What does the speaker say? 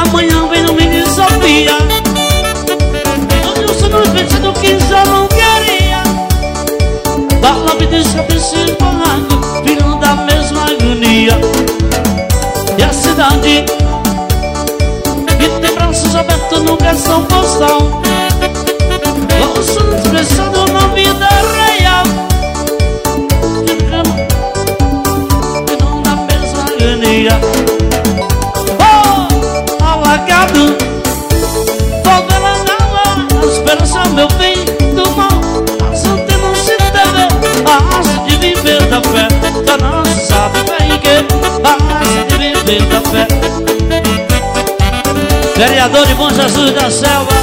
amanhã vem no Mini Sofia. Hoje eu sou no vestido que já não queria. Bala me deixa esse barraco, filho da mesma agonia. E a cidade que tem braços abertos no cartão postal. Ouço expressado na vida real. Filho da mesma agonia. Oh, alagado, favela nela, a esperança meu bem do mal. A arte de viver da fé, já não se sabe bem que a arte de viver da fé. Vereador de Bom Jesus da Selva,